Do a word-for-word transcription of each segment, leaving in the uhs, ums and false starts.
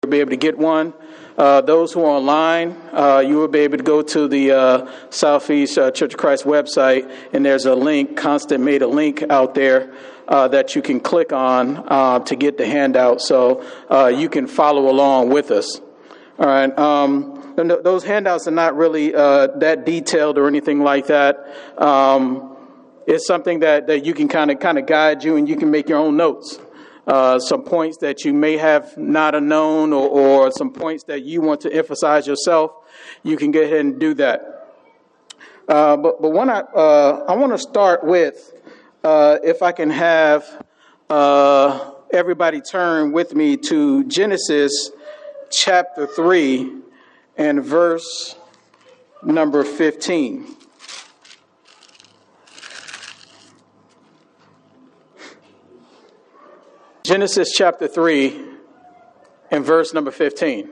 You'll be able to get one. Uh, those who are online, uh, you will be able to go to the uh, Southeast uh, Church of Christ website, and there's a link. Constant made a link out there uh, that you can click on uh, to get the handout, so uh, you can follow along with us. All right. Um, and th- those handouts are not really uh, that detailed or anything like that. Um, it's something that, that you can kind of kind of guide you, and you can make your own notes. Uh, some points that you may have not have known, or, or some points that you want to emphasize yourself, you can go ahead and do that. Uh, but but when I uh, I want to start with, uh, if I can have uh, everybody turn with me to Genesis chapter three and verse number fifteen. Genesis chapter three and verse number fifteen.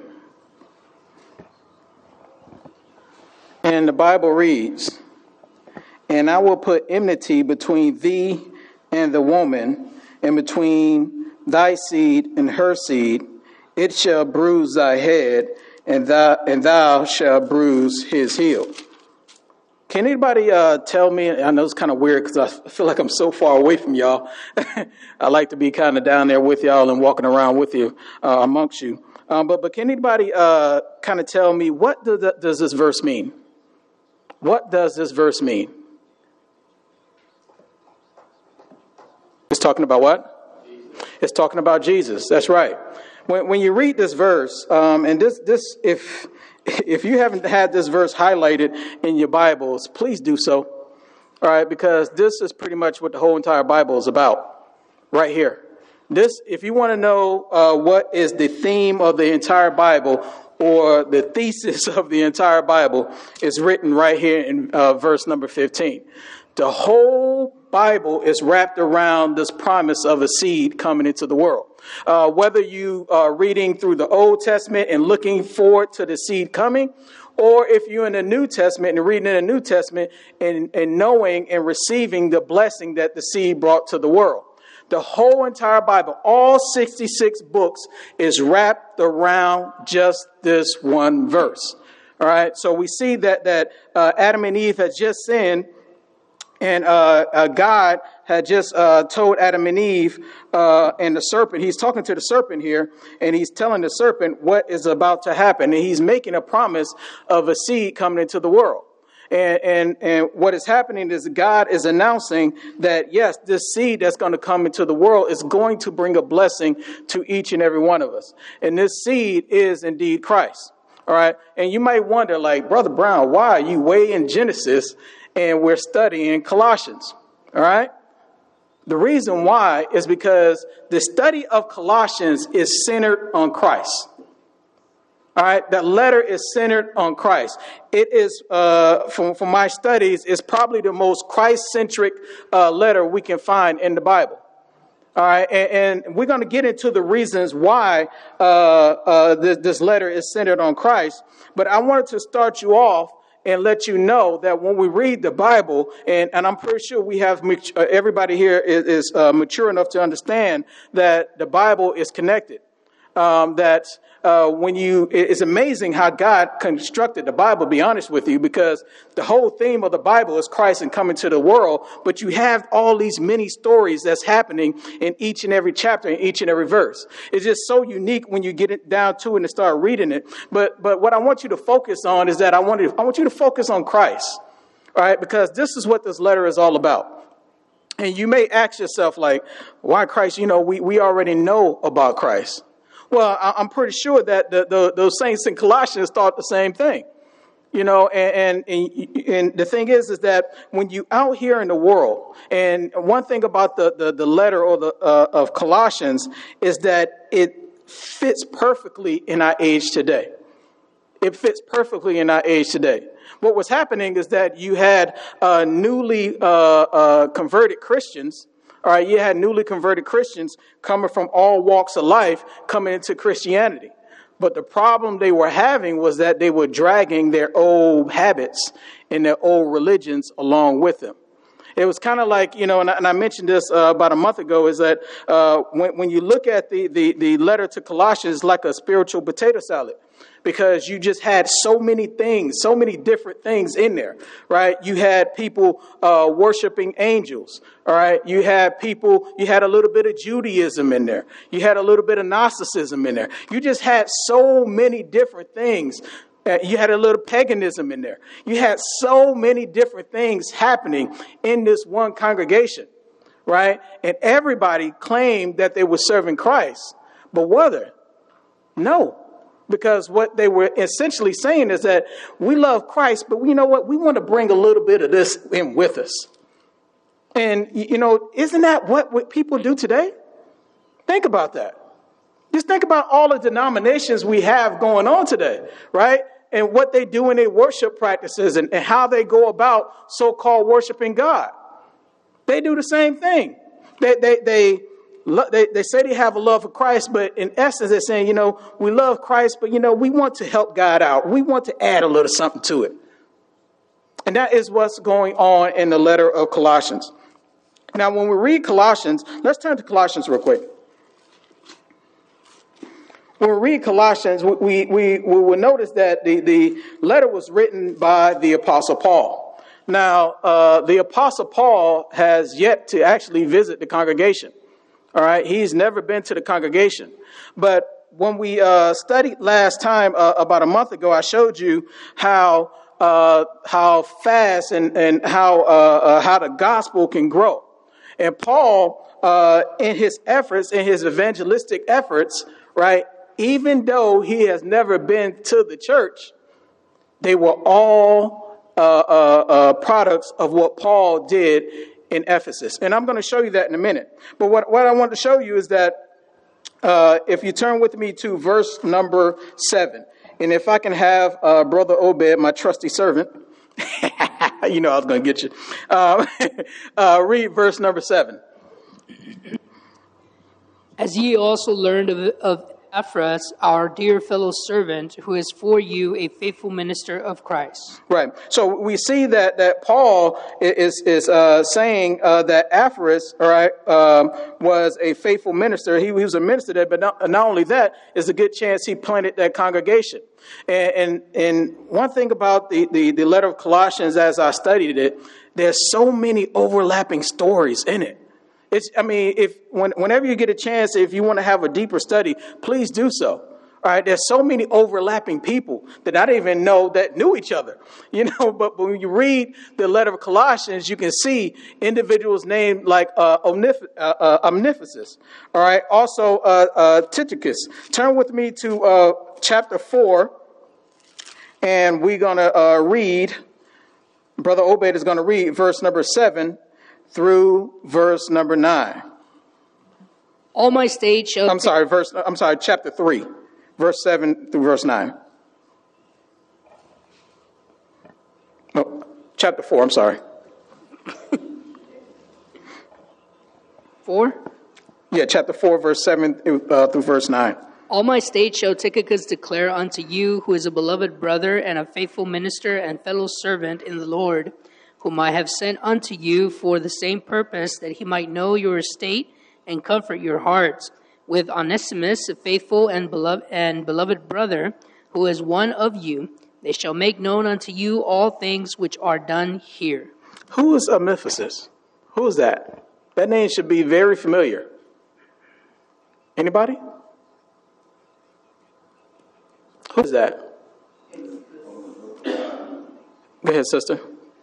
And the Bible reads, "And I will put enmity between thee and the woman, and between thy seed and her seed. It shall bruise thy head, and thou, and thou shalt bruise his heel." Can anybody uh, tell me, I know it's kind of weird because I feel like I'm so far away from y'all. I like to be kind of down there with y'all and walking around with you, uh, amongst you. Um, but, but can anybody uh, kind of tell me, what do the, does this verse mean? What does this verse mean? It's talking about what? Jesus. It's talking about Jesus. That's right. When, when you read this verse, um, and this, this, if... If you haven't had this verse highlighted in your Bibles, please do so. All right, because this is pretty much what the whole entire Bible is about, right here. This, if you want to know uh, what is the theme of the entire Bible, or the thesis of the entire Bible, is written right here in uh, verse number fifteen. The whole Bible is wrapped around this promise of a seed coming into the world. Uh, whether you are reading through the Old Testament and looking forward to the seed coming, or if you're in the New Testament and reading in the New Testament and, and knowing and receiving the blessing that the seed brought to the world. The whole entire Bible, all sixty-six books, is wrapped around just this one verse. All right. So we see that, that uh, Adam and Eve had just sinned. And uh, uh, God had just uh, told Adam and Eve uh, and the serpent, he's talking to the serpent here, and he's telling the serpent what is about to happen. And he's making a promise of a seed coming into the world. And, and, and what is happening is God is announcing that, yes, this seed that's going to come into the world is going to bring a blessing to each and every one of us. And this seed is indeed Christ. All right. And you might wonder, like, Brother Brown, why are you way in Genesis and we're studying Colossians? All right. The reason why is because the study of Colossians is centered on Christ. All right. That letter is centered on Christ. It is, uh, from, from my studies, is probably the most Christ-centric uh, letter we can find in the Bible. All right. And, and we're going to get into the reasons why uh, uh, this, this letter is centered on Christ. But I wanted to start you off and let you know that when we read the Bible, and, and I'm pretty sure we have, uh, everybody here is, is uh, mature enough to understand that the Bible is connected. Um, that uh, when you, it's amazing how God constructed the Bible, to be honest with you, because the whole theme of the Bible is Christ and coming to the world. But you have all these many stories that's happening in each and every chapter, in each and every verse. It's just so unique when you get it down to it and start reading it. But but what I want you to focus on is that I want, to, I want you to focus on Christ. All right, because this is what this letter is all about. And you may ask yourself, like, why Christ? You know, we, we already know about Christ. Well, I'm pretty sure that the, the, those saints in Colossians thought the same thing, you know, and, and, and the thing is, is that when you out here in the world, and one thing about the, the, the letter or the, uh, of Colossians is that it fits perfectly in our age today. It fits perfectly in our age today. What was happening is that you had uh, newly uh, uh, converted Christians. All right, you had newly converted Christians coming from all walks of life coming into Christianity. But the problem they were having was that they were dragging their old habits and their old religions along with them. It was kind of like, you know, and I, and I mentioned this uh, about a month ago, is that uh, when, when you look at the, the, the letter to Colossians, it's like a spiritual potato salad, because you just had so many things, so many different things in there, right? You had people uh, worshiping angels, all right? You had people, you had a little bit of Judaism in there. You had a little bit of Gnosticism in there. You just had so many different things. Uh, you had a little paganism in there. You had so many different things happening in this one congregation, right? And everybody claimed that they were serving Christ, but were they? No. Because what they were essentially saying is that we love Christ, but you know what? We want to bring a little bit of this in with us. And, you know, isn't that what, what people do today? Think about that. Just think about all the denominations we have going on today, right? And what they do in their worship practices and, and how they go about so-called worshiping God. They do the same thing. They, they, they, They, they say they have a love for Christ, but in essence, they're saying, you know, we love Christ, but, you know, we want to help God out. We want to add a little something to it. And that is what's going on in the letter of Colossians. Now, when we read Colossians, let's turn to Colossians real quick. When we read Colossians, we, we, we will notice that the, the letter was written by the Apostle Paul. Now, uh, the Apostle Paul has yet to actually visit the congregation. All right. He's never been to the congregation. But when we uh, studied last time, uh, about a month ago, I showed you how uh, how fast and, and how uh, uh, how the gospel can grow. And Paul, uh, in his efforts, in his evangelistic efforts, right, even though he has never been to the church, they were all uh, uh, uh, products of what Paul did in Ephesus. And I'm going to show you that in a minute. But what, what I want to show you is that uh, if you turn with me to verse number seven, and if I can have uh, Brother Obed, my trusty servant, you know I was going to get you, uh, uh, read verse number seven. As ye also learned of, of Epaphras, our dear fellow servant, who is for you a faithful minister of Christ. Right. So we see that that Paul is is uh, saying uh, that Epaphras, all right, um, was a faithful minister. He, he was a minister there, but not, not only that, is a good chance he planted that congregation. And and, and one thing about the, the, the letter of Colossians, as I studied it, there's so many overlapping stories in it. It's, I mean, if when, whenever you get a chance, if you want to have a deeper study, please do so. All right. There's so many overlapping people that I didn't even know that knew each other, you know, but, but when you read the letter of Colossians, you can see individuals named like uh, Omnif- uh, uh, Omniphasis. All right. Also, uh, uh, Tychicus. Turn with me to uh, chapter four, and we're going to uh, read. Brother Obed is going to read verse number seven through verse number nine. All my state shall... I'm sorry, verse, I'm sorry, chapter three, verse seven through verse nine. Oh, chapter four, I'm sorry. Four? Yeah, chapter four, verse seven through, uh, through verse nine. All my state shall Tychicus declare unto you, who is a beloved brother and a faithful minister and fellow servant in the Lord, whom I have sent unto you for the same purpose, that he might know your estate and comfort your hearts, with Onesimus, a faithful and beloved and beloved brother, who is one of you. They shall make known unto you all things which are done here. Who is Omniphasis? Who is that? That name should be very familiar. Anybody? Who is that? Go ahead, sister.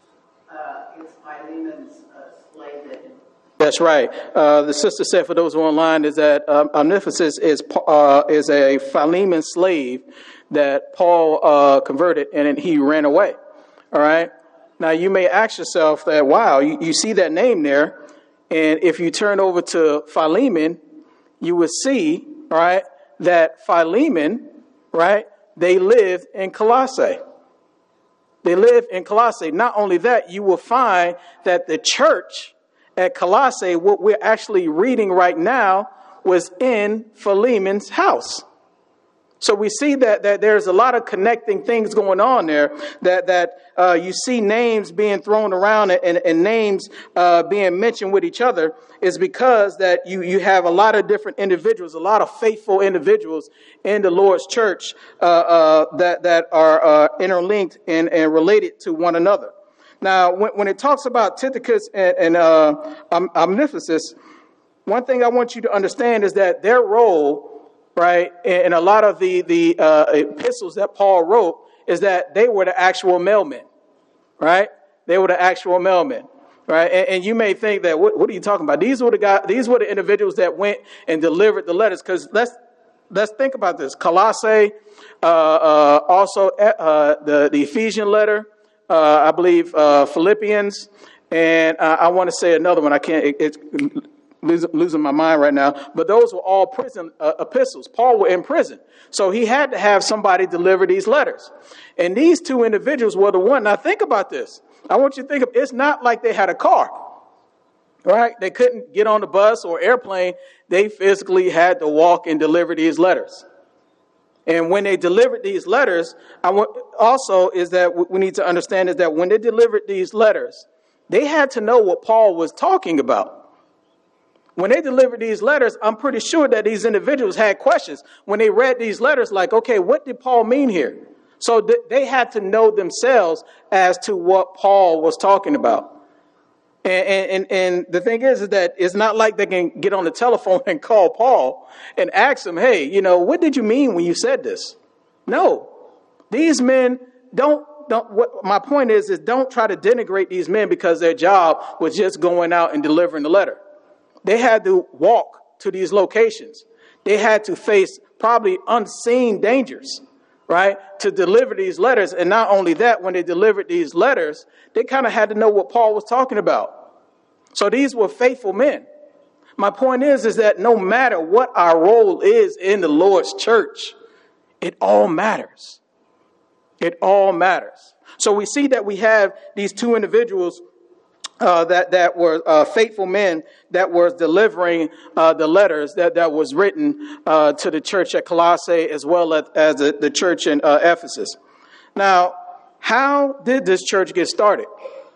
That's right. Uh, the sister said, for those who are online, is that um, Omniphasis is uh, is a Philemon slave that Paul uh, converted, and then he ran away. All right. Now you may ask yourself that, wow, you, you see that name there, and if you turn over to Philemon, you will see, all right, that Philemon, right, they lived in Colossae. They lived in Colossae. Not only that, you will find that the church at Colossae, what we're actually reading right now, was in Philemon's house. So we see that that there's a lot of connecting things going on there, that that uh, you see names being thrown around and, and names uh, being mentioned with each other is because that you, you have a lot of different individuals, a lot of faithful individuals in the Lord's church uh, uh, that, that are uh, interlinked and, and related to one another. Now, when, when it talks about Tychicus and, and uh, Omniphasis, one thing I want you to understand is that their role, right, and a lot of the, the uh, epistles that Paul wrote is that they were the actual mailmen, right? They were the actual mailmen, right? And, and you may think that, what, what are you talking about? These were the guys, these were the individuals that went and delivered the letters. Because let's let's think about this. Colossae, uh, uh, also uh, the, the Ephesian letter, uh, I believe uh, Philippians, and uh, I want to say another one. I can't, it, it's losing, losing my mind right now. But those were all prison uh, epistles. Paul was in prison. So he had to have somebody deliver these letters. And these two individuals were the one. Now think about this. I want you to think of, it's not like they had a car, right? They couldn't get on the bus or airplane. They physically had to walk and deliver these letters. And when they delivered these letters, I want also is that what we need to understand is that when they delivered these letters, they had to know what Paul was talking about. When they delivered these letters, I'm pretty sure that these individuals had questions. When they read these letters, like, okay, what did Paul mean here? So th- they had to know themselves as to what Paul was talking about. And, and, and the thing is, is that it's not like they can get on the telephone and call Paul and ask him, hey, you know, what did you mean when you said this? No, these men don't, don't, what my point is, is don't try to denigrate these men because their job was just going out and delivering the letter. They had to walk to these locations. They had to face probably unseen dangers, right, to deliver these letters. And not only that, when they delivered these letters, they kind of had to know what Paul was talking about. So these were faithful men. My point is, is that no matter what our role is in the Lord's church, it all matters. It all matters. So we see that we have these two individuals uh, that, that were uh, faithful men that were delivering uh, the letters that, that was written uh, to the church at Colossae as well as, as the, the church in uh, Ephesus. Now, how did this church get started?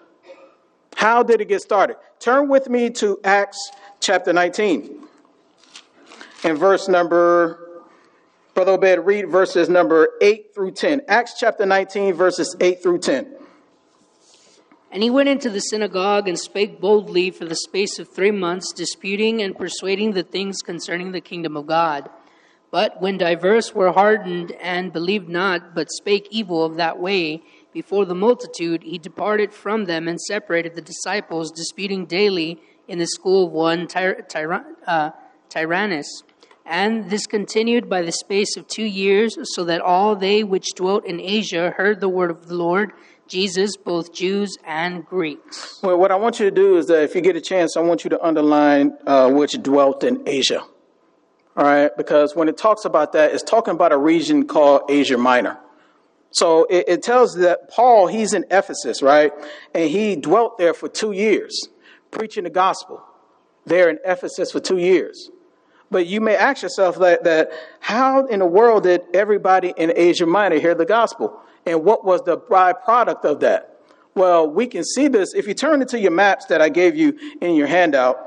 How did it get started? Turn with me to Acts chapter nineteen. And verse number, Brother Obed, read verses number eight through ten. Acts chapter nineteen, verses eight through ten. And he went into the synagogue and spake boldly for the space of three months, disputing and persuading the things concerning the kingdom of God. But when divers were hardened and believed not, but spake evil of that way before the multitude, he departed from them and separated the disciples, disputing daily in the school of one Tyr- Tyr- uh, Tyrannus. And this continued by the space of two years, so that all they which dwelt in Asia heard the word of the Lord Jesus, both Jews and Greeks. Well, what I want you to do is that if you get a chance, I want you to underline uh, which dwelt in Asia. All right, because when it talks about that, it's talking about a region called Asia Minor. So it, it tells that Paul, he's in Ephesus, right? And he dwelt there for two years, preaching the gospel there in Ephesus for two years. But you may ask yourself that, that how in the world did everybody in Asia Minor hear the gospel? And what was the byproduct of that? Well, we can see this if you turn into your maps that I gave you in your handout.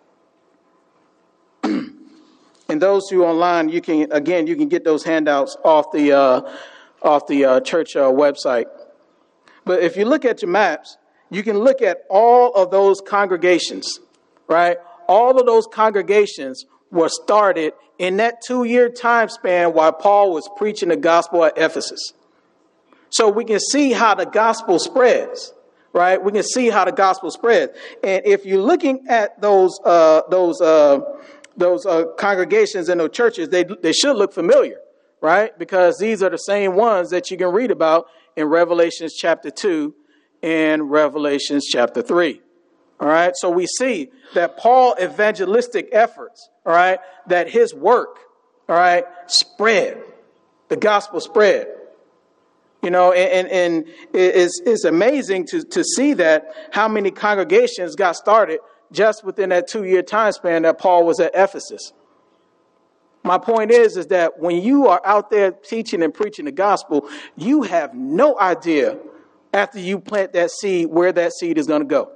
And those who are online, you can, again, you can get those handouts off the uh, off the uh, church uh, website. But if you look at your maps, you can look at all of those congregations, right? All of those congregations were started in that two-year time span while Paul was preaching the gospel at Ephesus. So we can see how the gospel spreads, right? We can see how the gospel spreads. And if you're looking at those uh, those uh, those uh, congregations and those churches, they they should look familiar, right? Because these are the same ones that you can read about in Revelations chapter two and Revelations chapter three. All right. So we see that Paul's evangelistic efforts, all right, that his work, all right, spread. The gospel spread. You know, and, and, and it's, it's amazing to, to see that how many congregations got started just within that two-year time span that Paul was at Ephesus. My point is, is that when you are out there teaching and preaching the gospel, you have no idea after you plant that seed where that seed is going to go.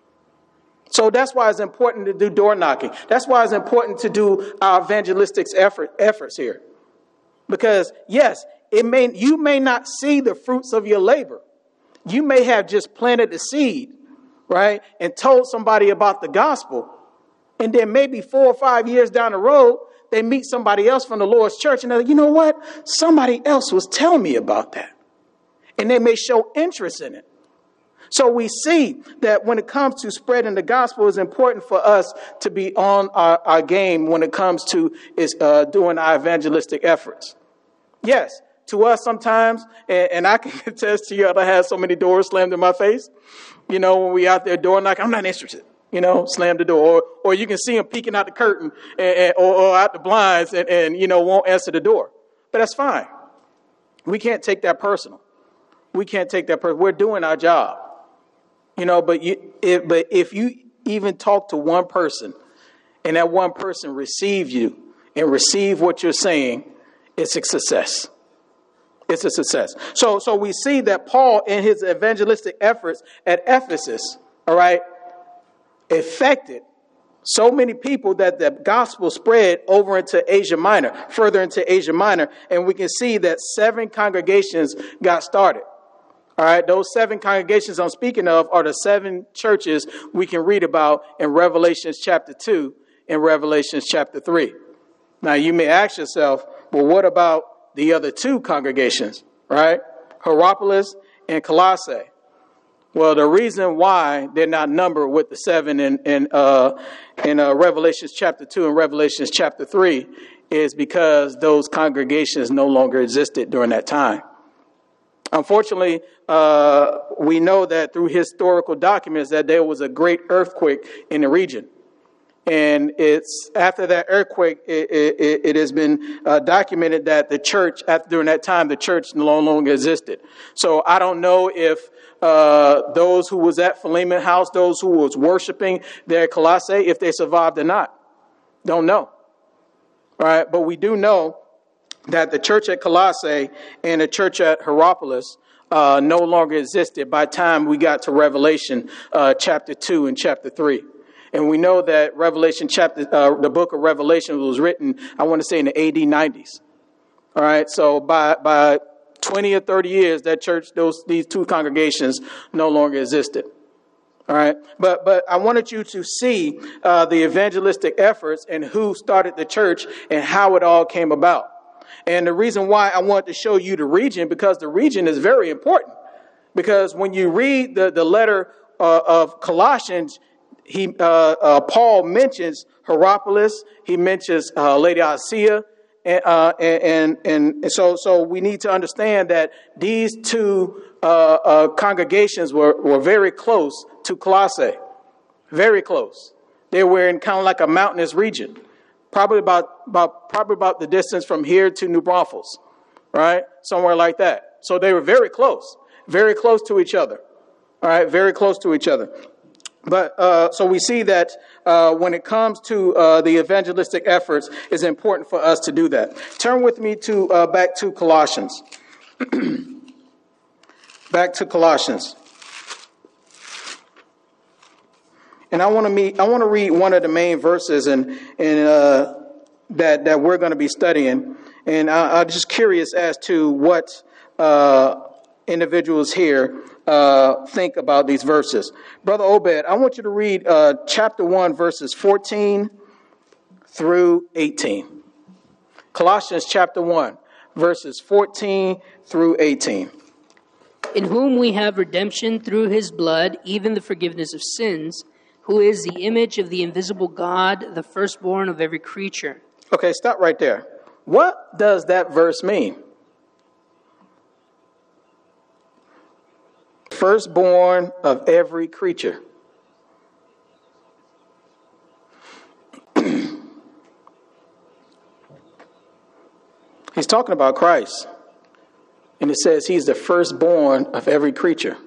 So that's why it's important to do door knocking. That's why it's important to do our evangelistic effort, efforts here. Because, yes, it may you may not see the fruits of your labor. You may have just planted the seed, right, and told somebody about the gospel. And then maybe four or five years down the road, they meet somebody else from the Lord's church and they're like, you know what? Somebody else was telling me about that. And they may show interest in it. So we see that when it comes to spreading the gospel, it's important for us to be on our, our game when it comes to is uh, doing our evangelistic efforts. Yes, to us sometimes, and, and I can attest to you, I had so many doors slammed in my face. You know, when we out there door knocking, I'm not interested. You know, slam the door. Or, or you can see them peeking out the curtain and, and, or, or out the blinds and, and, you know, won't answer the door. But that's fine. We can't take that personal. We can't take that personal. We're doing our job. You know, but you, if, but if you even talk to one person and that one person receive you and receive what you're saying, it's a success. It's a success. So, so we see that Paul in his evangelistic efforts at Ephesus, all right, affected so many people that the gospel spread over into Asia Minor, further into Asia Minor. And we can see that seven congregations got started. All right, those seven congregations I'm speaking of are the seven churches we can read about in Revelations chapter two and Revelations chapter three. Now, you may ask yourself, well, what about the other two congregations, right? Hierapolis and Colossae. Well, the reason why they're not numbered with the seven in, in, uh, in uh, Revelations chapter two and Revelations chapter three is because those congregations no longer existed during that time. Unfortunately, uh, we know that through historical documents that there was a great earthquake in the region. And it's after that earthquake, it, it, it has been uh, documented that the church, after, during that time, the church no longer existed. So I don't know if uh, those who was at Philemon House, those who was worshiping there at Colossae, if they survived or not. Don't know. All right. But we do know that the church at Colossae and the church at Hierapolis uh, no longer existed by the time we got to Revelation uh, chapter two and chapter three. And we know that Revelation chapter, uh, the book of Revelation was written, I want to say in the A D nineties. All right. So by, by twenty or thirty years, that church, those, these two congregations no longer existed. All right. But, but I wanted you to see uh, the evangelistic efforts and who started the church and how it all came about. And the reason why I want to show you the region, because the region is very important. Because when you read the, the letter uh, of Colossians, he uh, uh, Paul mentions Hierapolis, he mentions uh, Laodicea, and, uh, and and and so so we need to understand that these two uh, uh, congregations were were very close to Colossae, very close. They were in kind of like a mountainous region. Probably about, about probably about the distance from here to New Braunfels, right? Somewhere like that. So they were very close, very close to each other. All right, very close to each other. But uh, so we see that uh, when it comes to uh, the evangelistic efforts, it's important for us to do that. Turn with me to uh, back to Colossians. Back to Colossians. And I want to meet. I want to read one of the main verses, and and uh, that that we're going to be studying. And I, I'm just curious as to what uh, individuals here uh, think about these verses. Brother Obed, I want you to read uh, chapter one, verses fourteen through eighteen. Colossians chapter one, verses fourteen through eighteen. In whom we have redemption through his blood, even the forgiveness of sins, who is the image of the invisible God, the firstborn of every creature. Okay, stop right there. What does that verse mean? Firstborn of every creature. He's talking about Christ. And it says he's the firstborn of every creature.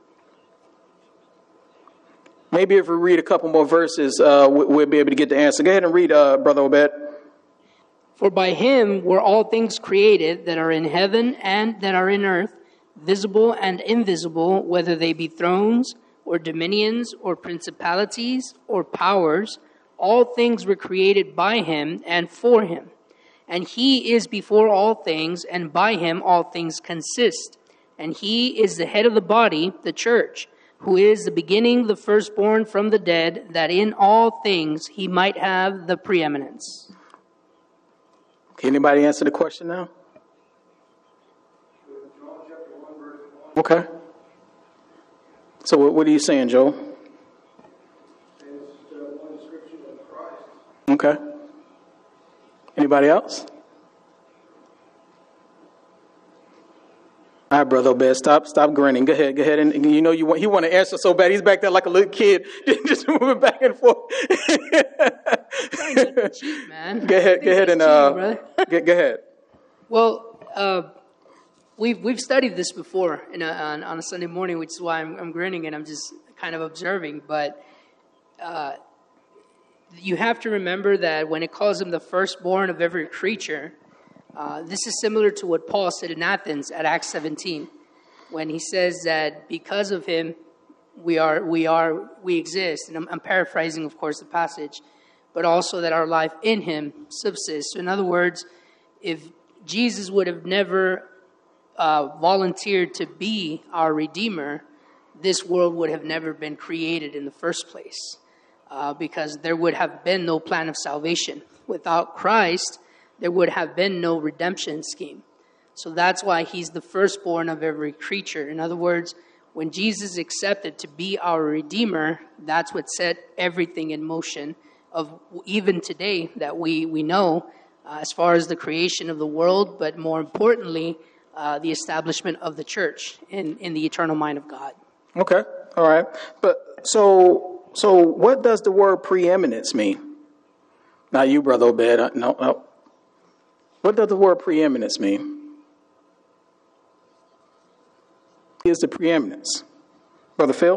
Maybe if we read a couple more verses, uh, we'll be able to get the answer. Go ahead and read, uh, Brother Obed. For by him were all things created that are in heaven and that are in earth, visible and invisible, whether they be thrones or dominions or principalities or powers. All things were created by him and for him. And he is before all things, and by him all things consist. And he is the head of the body, the church, who is the beginning, the firstborn from the dead, that in all things he might have the preeminence. Can anybody answer the question now? Okay. So what, what are you saying, Joel? Okay. Anybody else? All right, Brother Obed, stop, stop grinning. Go ahead, go ahead. And, and you know you want, he want to answer so bad. He's back there like a little kid, just moving back and forth. Cheat, man. Go ahead, go ahead, and uh, go, go ahead. Well, uh, we've we've studied this before in a, on, on a Sunday morning, which is why I'm, I'm grinning and I'm just kind of observing. But uh, you have to remember that when it calls him the firstborn of every creature, uh, this is similar to what Paul said in Athens at Acts seventeen, when he says that because of him we are we are we exist. And I'm, I'm paraphrasing, of course, the passage, but also that our life in him subsists. So in other words, if Jesus would have never uh, volunteered to be our Redeemer, this world would have never been created in the first place, uh, because there would have been no plan of salvation. Without Christ, there would have been no redemption scheme. So that's why he's the firstborn of every creature. In other words, when Jesus accepted to be our Redeemer, that's what set everything in motion of even today that we, we know, uh, as far as the creation of the world, but more importantly, uh, the establishment of the church in, in the eternal mind of God. Okay, all right. But so so what does the word preeminence mean? Not you, Brother Obed. No, no. What does the word preeminence mean? Is the preeminence? Brother Phil?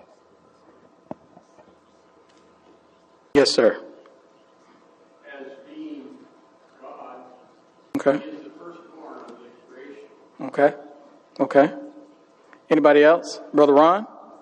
Yes, sir. As being God, Okay. He is the firstborn of the creation. Okay. Okay. Anybody else? Brother Ron?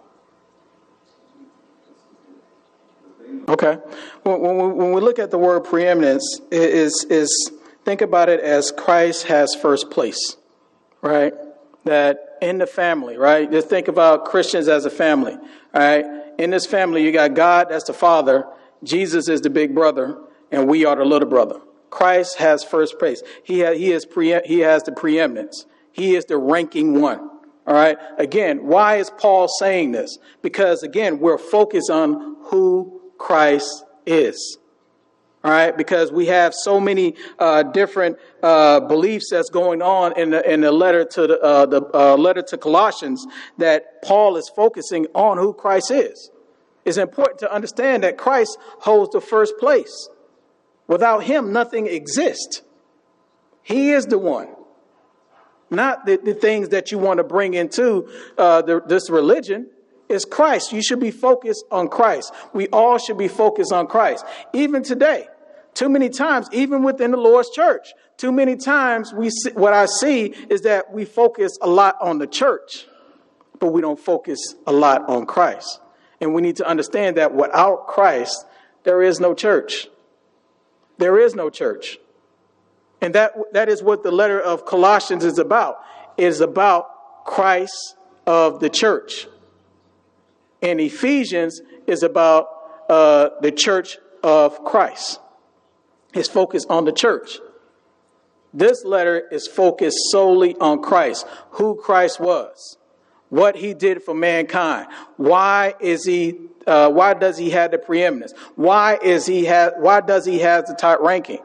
Okay. When, when, we, when we look at the word preeminence, is is think about it as Christ has first place, right? That in the family, right? Just think about Christians as a family, all right? In this family, you got God, that's the Father. Jesus is the big brother, and we are the little brother. Christ has first place. He has, he is pre, he has the preeminence. He is the ranking one. All right. Again, why is Paul saying this? Because again, we're focused on who Christ is. All right. Because we have so many uh, different uh, beliefs that's going on in the in the letter to the uh, the uh, letter to Colossians that Paul is focusing on who Christ is. It's important to understand that Christ holds the first place. Without him, nothing exists. He is the one. Not the, the things that you want to bring into uh, the, this religion. Is Christ. You should be focused on Christ. We all should be focused on Christ. Even today, too many times, even within the Lord's church, too many times we see, what I see is that we focus a lot on the church, but we don't focus a lot on Christ. And we need to understand that without Christ, there is no church. There is no church. And that that is what the letter of Colossians is about. It is about Christ of the church. And Ephesians is about uh, the church of Christ. It's focused on the church. This letter is focused solely on Christ, who Christ was, what he did for mankind. Why is he? Uh, why does he have the preeminence? Why is he have? Why does he have the top ranking?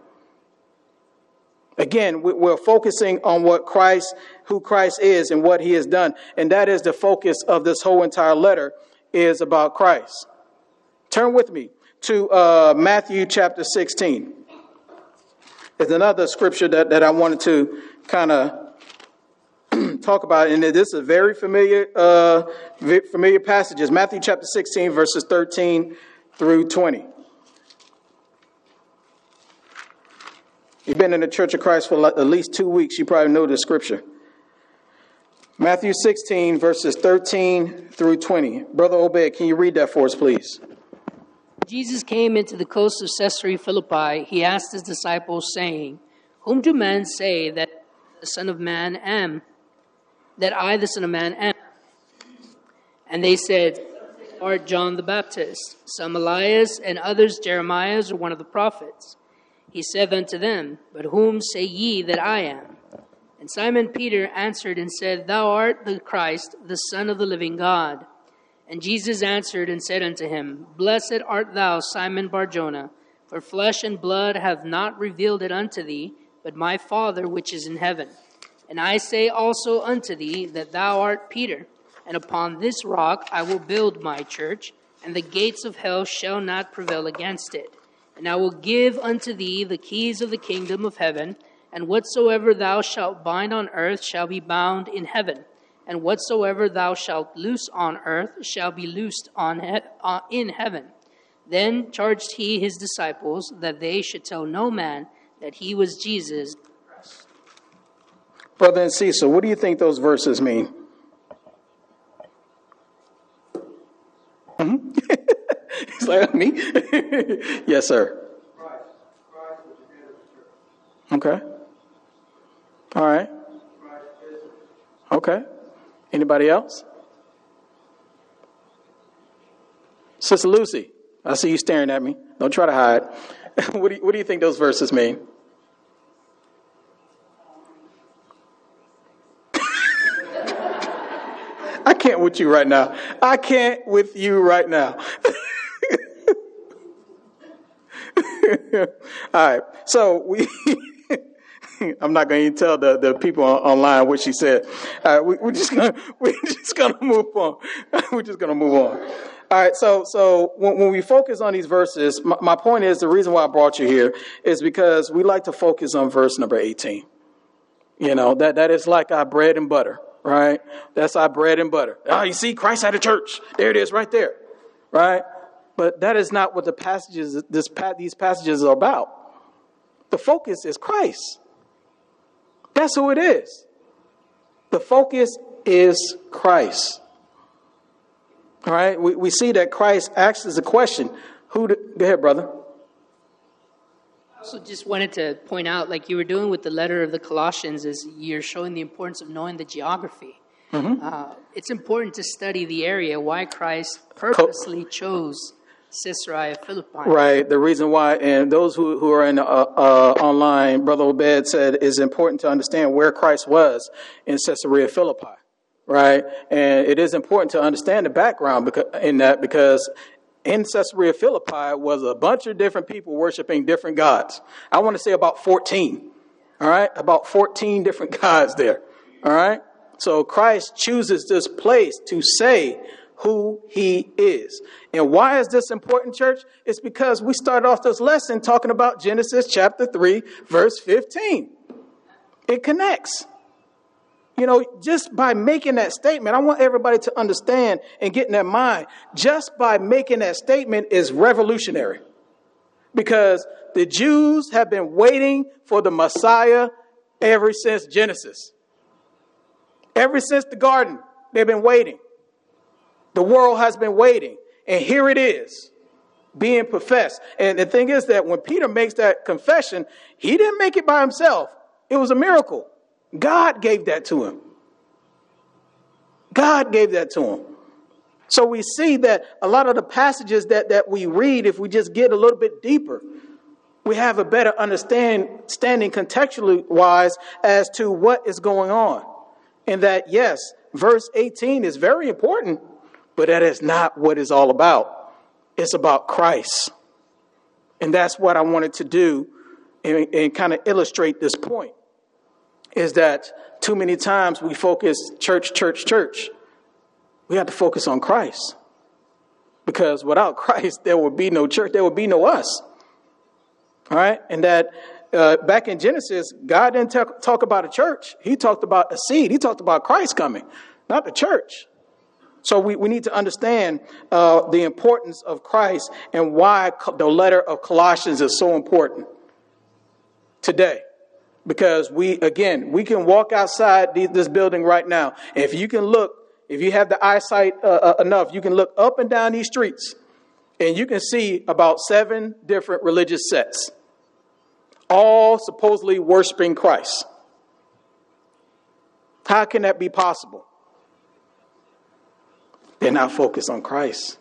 Again, we're focusing on what Christ, who Christ is, and what he has done, and that is the focus of this whole entire letter. Is about Christ. Turn with me to uh, Matthew chapter sixteen. There's another scripture that, that I wanted to kind of talk about, and this is a very familiar, uh, familiar passages. Matthew chapter sixteen, verses thirteen through twenty. You've been in the Church of Christ for at least two weeks. You probably know this scripture. Matthew sixteen, verses thirteen through twenty. Brother Obed, can you read that for us, please? Jesus came into the coast of Caesarea Philippi. He asked his disciples, saying, "Whom do men say that the Son of Man am? That I, the Son of Man, am?" And they said, "Thou art John the Baptist, some Elias, and others Jeremiah or one of the prophets." He said unto them, "But whom say ye that I am?" And Simon Peter answered and said, "Thou art the Christ, the Son of the living God." And Jesus answered and said unto him, "Blessed art thou, Simon Bar-Jonah, for flesh and blood hath not revealed it unto thee, but my Father which is in heaven. And I say also unto thee that thou art Peter, and upon this rock I will build my church, and the gates of hell shall not prevail against it. And I will give unto thee the keys of the kingdom of heaven, and whatsoever thou shalt bind on earth shall be bound in heaven, and whatsoever thou shalt loose on earth shall be loosed on he- uh, in heaven." Then charged he his disciples that they should tell no man that he was Jesus. Brother and Cecil, what do you think those verses mean? Mm-hmm. He's like, me? Yes, sir. Christ. Christ is the head of the church. Okay. All right. Christ is it. Okay. Anybody else? Sister Lucy, I see you staring at me. Don't try to hide. what do you, what do you think those verses mean? I can't with you right now. I can't with you right now. All right. So we, I'm not going to tell the, the people on, online what she said. All right. We, we're just going to, we're just going to move on. We're just going to move on. All right. So, so when, when we focus on these verses, my, my point is the reason why I brought you here is because we like to focus on verse number eighteen. You know, that, that is like our bread and butter, right? That's our bread and butter. Oh, you see, Christ had a church. There it is right there, right? But that is not what the passages, this, these passages are about. The focus is Christ. That's who it is. The focus is Christ. All right. We, we see that Christ asks us a question. Who? Do, go ahead, brother. I also just wanted to point out, like you were doing with the letter of the Colossians, is you're showing the importance of knowing the geography. Mm-hmm. Uh, it's important to study the area, why Christ purposely chose Caesarea Philippi. Right. The reason why, and those who, who are in uh, uh, online, Brother Obed said, is important to understand where Christ was in Caesarea Philippi. Right. And it is important to understand the background because, in that because in Caesarea Philippi was a bunch of different people worshiping different gods. I want to say about fourteen. All right. About fourteen different gods there. All right. So Christ chooses this place to say who he is. And why is this important, church? It's because we started off this lesson talking about Genesis chapter three, verse fifteen. It connects. You know, just by making that statement, I want everybody to understand and get in their mind, just by making that statement is revolutionary. Because the Jews have been waiting for the Messiah ever since Genesis. Ever since the garden, they've been waiting. The world has been waiting. And here it is, being professed. And the thing is that when Peter makes that confession, he didn't make it by himself. It was a miracle. God gave that to him. God gave that to him. So we see that a lot of the passages that, that we read, if we just get a little bit deeper, we have a better understand, standing contextually wise as to what is going on. And that, yes, verse eighteen is very important, but that is not what it's all about. It's about Christ. And that's what I wanted to do and, and kind of illustrate this point. Is that too many times we focus church, church, church. We have to focus on Christ. Because without Christ, there would be no church. There would be no us. All right. And that uh, back in Genesis, God didn't talk, talk about a church. He talked about a seed. He talked about Christ coming, not the church. So we, we need to understand uh, the importance of Christ and why the letter of Colossians is so important. today. Because we, again, we can walk outside this building right now. If you can look, if you have the eyesight uh, enough, you can look up and down these streets and you can see about seven different religious sects, all supposedly worshiping Christ. How can that be possible? They're not focused on Christ.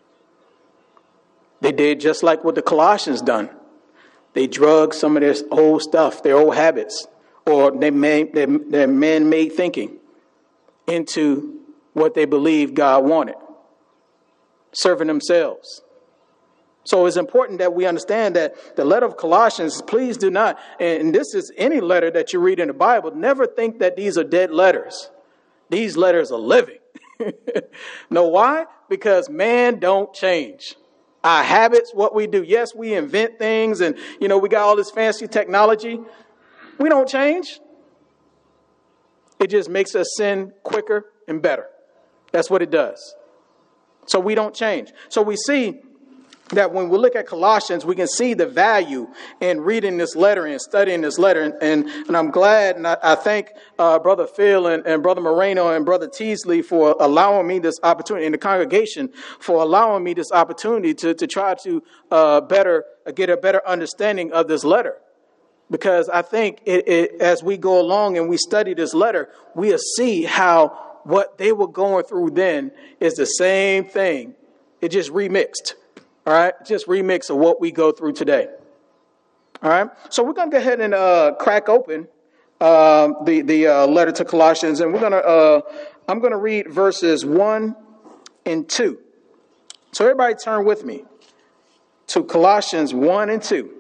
They did just like what the Colossians done. They drug some of their old stuff, their old habits, or their, man, their, their man-made thinking into what they believed God wanted, serving themselves. So it's important that we understand that the letter of Colossians, please do not, and this is any letter that you read in the Bible, never think that these are dead letters. These letters are living. Know why? Because man don't change. Our habits, what we do. Yes, we invent things and, you know, we got all this fancy technology. We don't change. It just makes us sin quicker and better. That's what it does. So we don't change. So we see that when we look at Colossians, we can see the value in reading this letter and studying this letter. And, and, and I'm glad, and I, I thank uh, Brother Phil and, and Brother Moreno and Brother Teasley for allowing me this opportunity, in the congregation, for allowing me this opportunity to, to try to uh, better get a better understanding of this letter. Because I think it, it, as we go along and we study this letter, we'll see how what they were going through then is the same thing. It just remixed. All right, just remix of what we go through today. All right, so we're going to go ahead and uh, crack open uh, the the uh, letter to Colossians, and we're going to uh, I'm going to read verses one and two. So everybody, turn with me to Colossians one and two.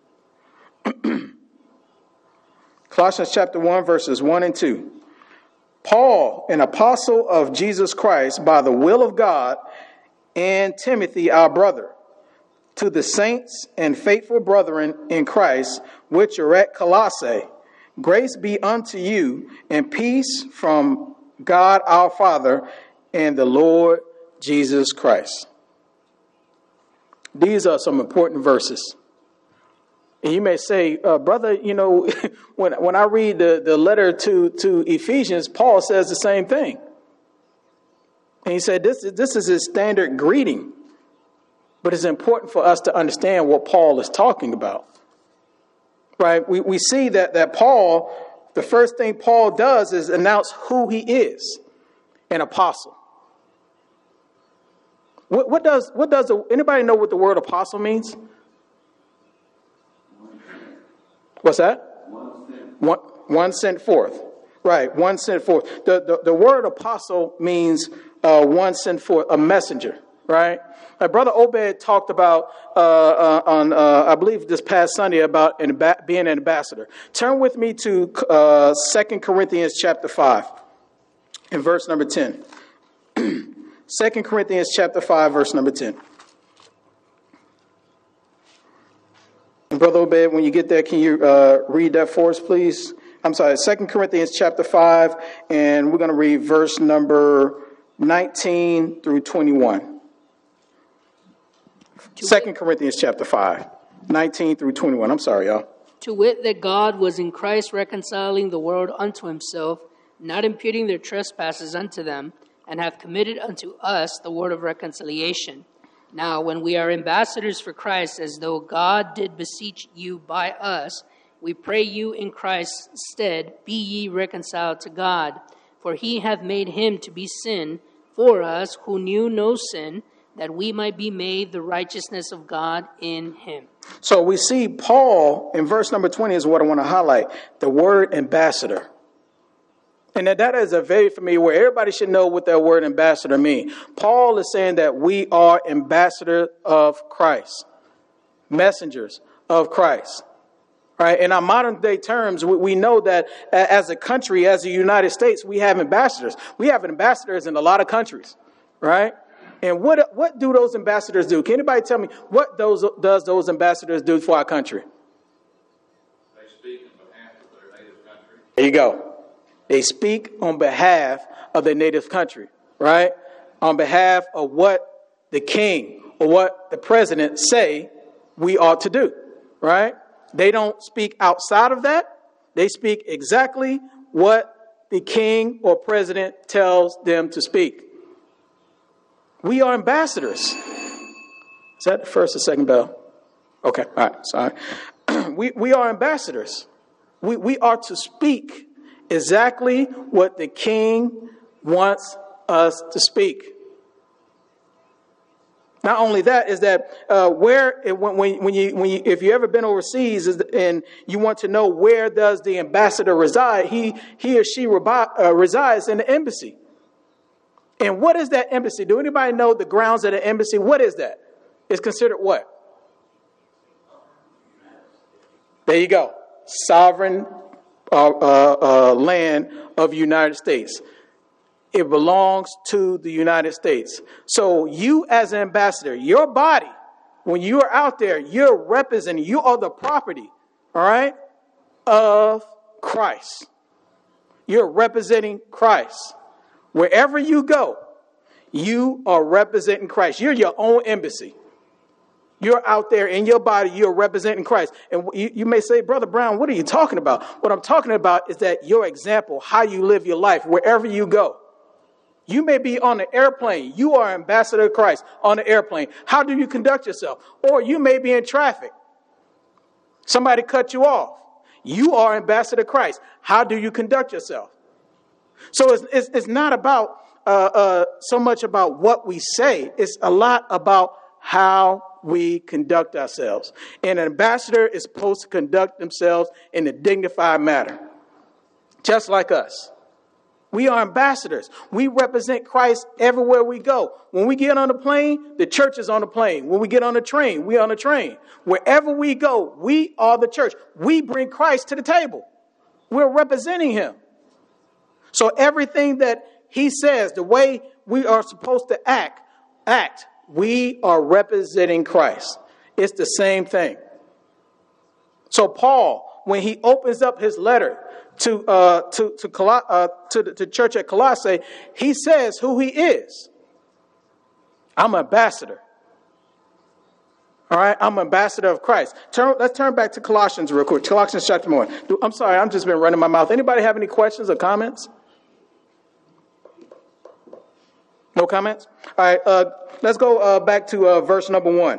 Colossians chapter one, verses one and two. Paul, an apostle of Jesus Christ, by the will of God, and Timothy, our brother, to the saints and faithful brethren in Christ, which are at Colossae, grace be unto you and peace from God our Father and the Lord Jesus Christ. These are some important verses. And you may say, uh, brother, you know, when when I read the, the letter to, to Ephesians, Paul says the same thing. And he said, this, this is his standard greeting. But it's important for us to understand what Paul is talking about. Right? We, we see that, that Paul, the first thing Paul does is announce who he is, an apostle. What, what does, what does, the, anybody know what the word apostle means? What's that? One, one sent forth. Right, one sent forth. The, the, the word apostle means uh, one sent forth, a messenger, right? My brother Obed talked about, uh, uh, on uh, I believe this past Sunday, about an, being an ambassador. Turn with me to uh, Second Corinthians chapter five and verse number ten. Second Corinthians chapter five, verse number ten. And Brother Obed, when you get there, can you uh, read that for us, please? I'm sorry, Second Corinthians chapter five, and we're going to read verse number nineteen through twenty-one. Second Corinthians chapter five, nineteen through twenty-one. I'm sorry, y'all. To wit, that God was in Christ reconciling the world unto himself, not imputing their trespasses unto them, and hath committed unto us the word of reconciliation. Now, when we are ambassadors for Christ, as though God did beseech you by us, we pray you in Christ's stead, be ye reconciled to God. For he hath made him to be sin for us who knew no sin, that we might be made the righteousness of God in him. So we see Paul in verse number twenty is what I want to highlight, the word ambassador. And that, that is a very familiar word. Everybody should know what that word ambassador means. Paul is saying that we are ambassadors of Christ, messengers of Christ. Right? In our modern day terms, we, we know that as a country, as the United States, we have ambassadors. We have ambassadors in a lot of countries, right? And what what do those ambassadors do? Can anybody tell me what those does those ambassadors do for our country? They speak on behalf of their native country. There you go. They speak on behalf of their native country, right? On behalf of what the king or what the president say we ought to do, right? They don't speak outside of that. They speak exactly what the king or president tells them to speak. We are ambassadors. Is that the first or second bell? Okay, all right, sorry. we, we are ambassadors. We, we are to speak exactly what the king wants us to speak. Not only that, is that uh, where when, when you when you if you ever been overseas and you want to know where does the ambassador reside, he he or she rebi- uh, resides in the embassy. And what is that embassy? Do anybody know the grounds of the embassy? What is that? It's considered what? There you go, sovereign uh, uh, uh, land of the United States. It belongs to the United States. So you as an ambassador, your body, when you are out there, you're representing, you are the property, all right, of Christ. You're representing Christ. Wherever you go, you are representing Christ. You're your own embassy. You're out there in your body, you're representing Christ. And you, you may say, Brother Brown, what are you talking about? What I'm talking about is that your example, how you live your life, wherever you go. You may be on an airplane. You are ambassador of Christ on an airplane. How do you conduct yourself? Or you may be in traffic. Somebody cut you off. You are ambassador of Christ. How do you conduct yourself? So it's, it's, it's not about uh, uh, so much about what we say. It's a lot about how we conduct ourselves. And an ambassador is supposed to conduct themselves in a dignified manner, just like us. We are ambassadors. We represent Christ everywhere we go. When we get on the plane, the church is on the plane. When we get on the train, we're on the train. Wherever we go, we are the church. We bring Christ to the table. We're representing him. So everything that he says, the way we are supposed to act, act, we are representing Christ. It's the same thing. So Paul, when he opens up his letter to uh, to to, Col- uh, to the to church at Colossae, he says who he is. I'm an ambassador. All right, I'm an ambassador of Christ. Turn, let's turn back to Colossians real quick. Colossians chapter one. I'm sorry, I've just been running my mouth. Anybody have any questions or comments? No comments? All right, uh, let's go uh, back to uh, verse number one.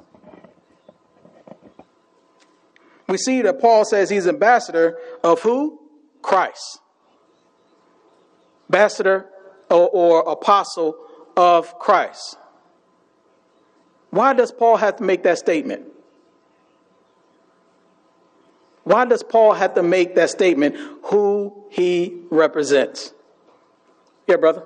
We see that Paul says he's ambassador of who? Christ. Ambassador or, or apostle of Christ. Why does Paul have to make that statement? Why does Paul have to make that statement who he represents? Yeah, brother.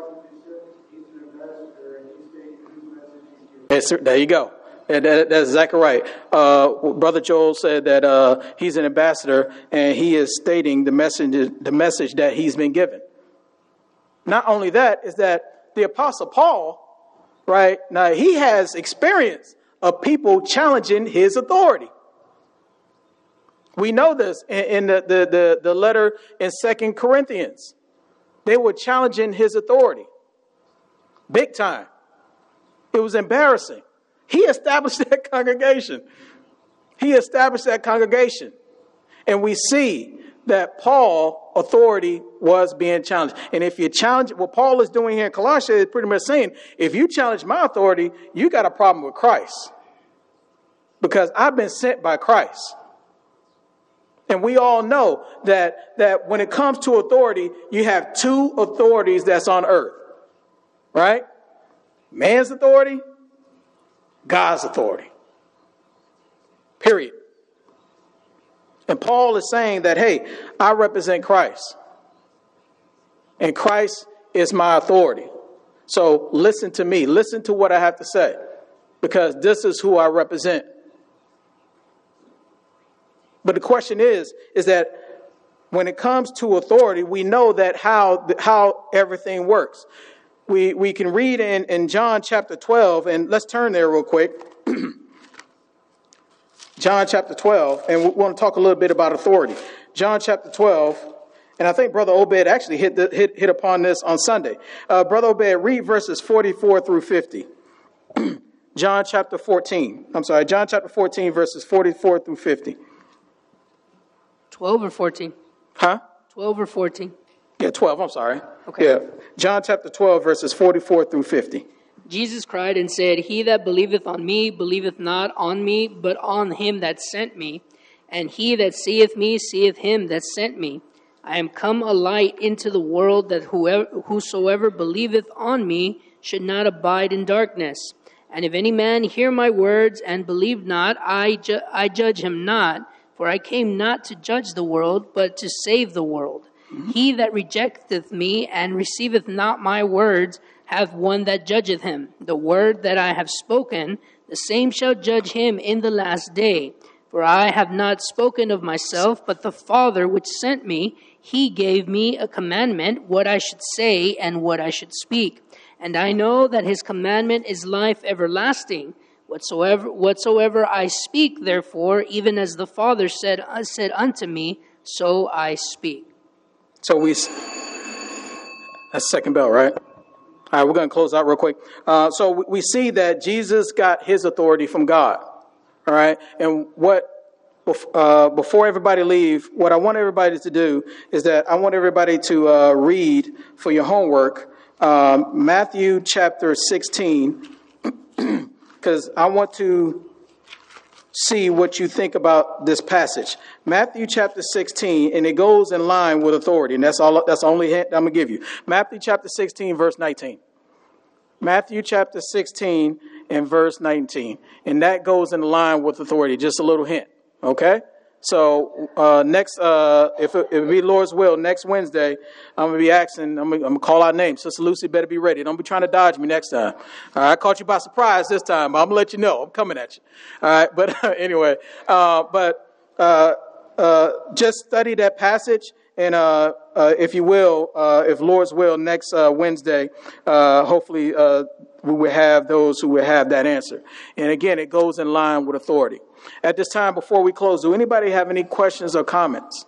Yes, sir. There you go. And that, that's exactly right. Uh, Brother Joel said that uh, he's an ambassador and he is stating the message, the message that he's been given. Not only that, is that the Apostle Paul, right, now he has experience of people challenging his authority. We know this in, in the, the, the, the letter in Second Corinthians. They were challenging his authority. Big time. It was embarrassing. He established that congregation. He established that congregation. And we see that Paul's authority was being challenged. And if you challenge, what Paul is doing here in Colossians is pretty much saying, if you challenge my authority, you got a problem with Christ. Because I've been sent by Christ. And we all know that, that when it comes to authority, you have two authorities that's on earth. Right? Man's authority, God's authority. Period. And Paul is saying that, hey, I represent Christ. And Christ is my authority. So listen to me. Listen to what I have to say. Because this is who I represent. But the question is, is that when it comes to authority, we know that how, how everything works. We we can read in, in John chapter twelve, and let's turn there real quick. John chapter twelve, and we want to talk a little bit about authority. John chapter twelve, and I think Brother Obed actually hit the, hit hit upon this on Sunday. Uh, Brother Obed, read verses forty-four through fifty. John chapter fourteen. I'm sorry, John chapter fourteen, verses forty-four through fifty. twelve or fourteen? Huh? twelve or fourteen? Yeah, twelve, I'm sorry. Okay. Yeah. John chapter twelve, verses forty-four through fifty. Jesus cried and said, He that believeth on me, believeth not on me, but on him that sent me. And he that seeth me, seeth him that sent me. I am come a light into the world, that whoever, whosoever believeth on me should not abide in darkness. And if any man hear my words and believe not, I, ju- I judge him not. For I came not to judge the world, but to save the world. Mm-hmm. He that rejecteth me and receiveth not my words hath one that judgeth him. The word that I have spoken, the same shall judge him in the last day. For I have not spoken of myself, but the Father which sent me, he gave me a commandment, what I should say and what I should speak. And I know that his commandment is life everlasting. Whatsoever whatsoever I speak, therefore, even as the Father said, uh, said unto me, so I speak. So we... That's second bell, right? All right, we're going to close out real quick. Uh, so we see that Jesus got his authority from God. All right. And what, uh, before everybody leave, what I want everybody to do is that I want everybody to uh, read for your homework, um, Matthew chapter sixteen, because I want to see what you think about this passage. Matthew chapter sixteen, and it goes in line with authority. And that's all, that's the only hint I'm going to give you. Matthew chapter sixteen, verse nineteen. Matthew chapter sixteen and verse nineteen. And that goes in line with authority. Just a little hint. Okay? So uh, next, uh, if, it, if it be Lord's will, next Wednesday, I'm going to be asking, I'm going to call out names. Sister Lucy better be ready. Don't be trying to dodge me next time. All right, I caught you by surprise this time, but I'm going to let you know. I'm coming at you. All right, but uh, anyway, uh, but uh, uh, just study that passage. And uh, uh, if you will, uh, if Lord's will, next uh, Wednesday, uh, hopefully uh, we will have those who will have that answer. And again, it goes in line with authority. At this time, before we close, do anybody have any questions or comments?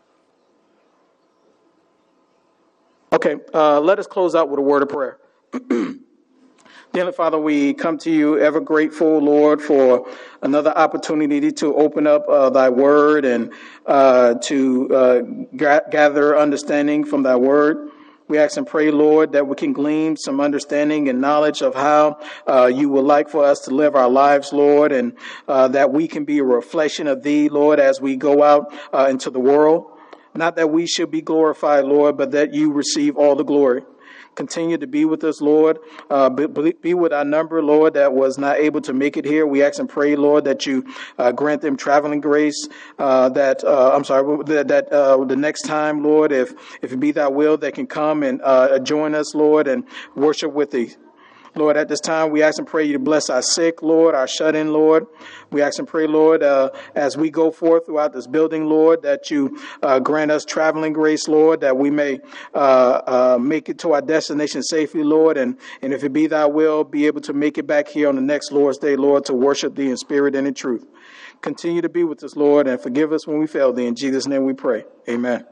Okay, uh, let us close out with a word of prayer. Dearly Father, we come to you ever grateful, Lord, for another opportunity to open up uh, thy word and uh, to uh, g- gather understanding from thy word. We ask and pray, Lord, that we can glean some understanding and knowledge of how uh, you would like for us to live our lives, Lord, and uh, that we can be a reflection of thee, Lord, as we go out uh, into the world. Not that we should be glorified, Lord, but that you receive all the glory. Continue to be with us, Lord. Uh, be, be with our number, Lord, that was not able to make it here. We ask and pray, Lord, that you uh, grant them traveling grace. Uh, that uh, I'm sorry, that, that uh, the next time, Lord, if if it be thy will, they can come and uh, join us, Lord, and worship with thee. Lord, at this time, we ask and pray you to bless our sick, Lord, our shut-in, Lord. We ask and pray, Lord, uh, as we go forth throughout this building, Lord, that you uh, grant us traveling grace, Lord, that we may uh, uh, make it to our destination safely, Lord, and, and if it be thy will, be able to make it back here on the next Lord's Day, Lord, to worship thee in spirit and in truth. Continue to be with us, Lord, and forgive us when we fail thee. In Jesus' name we pray. Amen.